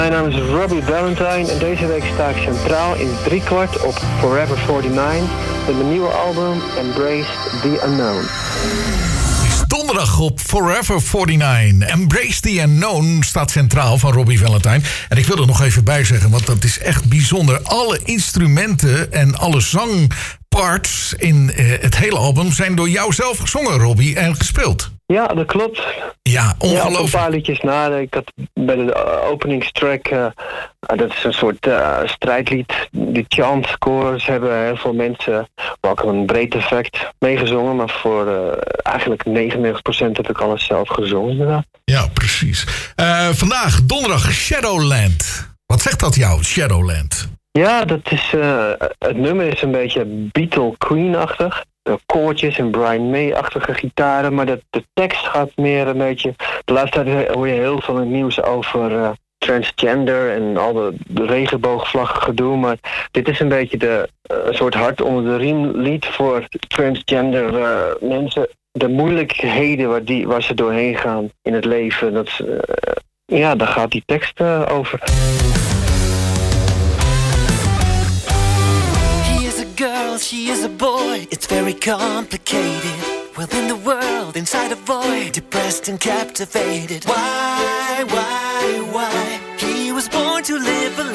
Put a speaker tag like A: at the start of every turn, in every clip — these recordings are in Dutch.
A: Mijn naam is Robbie Valentine en deze week sta ik centraal in 3/4 op Forever 49 met mijn nieuwe album Embrace the Unknown.
B: Donderdag op Forever 49. Embrace the Unknown staat centraal van Robbie Valentine. En ik wil er nog even bij zeggen, want dat is echt bijzonder. Alle instrumenten en alle zangparts in het hele album zijn door jou zelf gezongen, Robbie, en gespeeld.
A: Ja, dat klopt.
B: Ja, ongelooflijk.
A: Ja, op een paar liedjes na. Ik had bij de openingstrack, dat is een soort strijdlied. Die chant-scores hebben heel veel mensen, maar ook een breed effect, meegezongen. Maar voor eigenlijk 99% heb ik alles zelf gezongen. Inderdaad.
B: Ja, precies. Vandaag, donderdag, Shadowland. Wat zegt dat jou, Shadowland?
A: Ja, dat is, het nummer is een beetje Beatle-Queen-achtig. Koortjes en Brian May-achtige gitaren, maar de tekst gaat meer een beetje... De laatste tijd hoor je heel veel in het nieuws over transgender en al de regenboogvlaggen gedoe, maar dit is een beetje een soort hart onder de riem lied voor transgender mensen. De moeilijkheden waar ze doorheen gaan in het leven, daar gaat die tekst over.
C: Girl, she is a boy, it's very complicated. Within the world, inside a void, depressed and captivated. Why? He was born to live a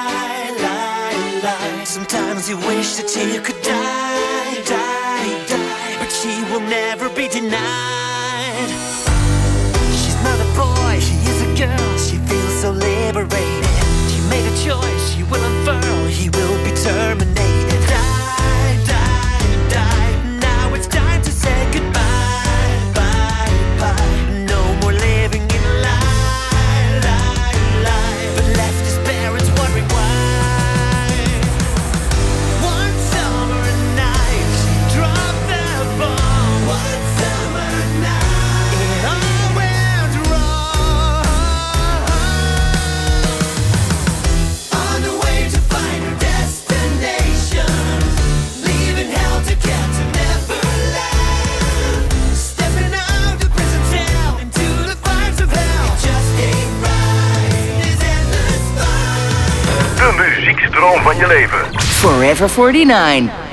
C: lie. Sometimes you wish that she could die. But she will never be denied. She's not a boy, she is a girl, she feels so liberated. She made a choice, she will unfurl, he will be terminated.
D: Muziekstroom van je leven.
E: Forever 49.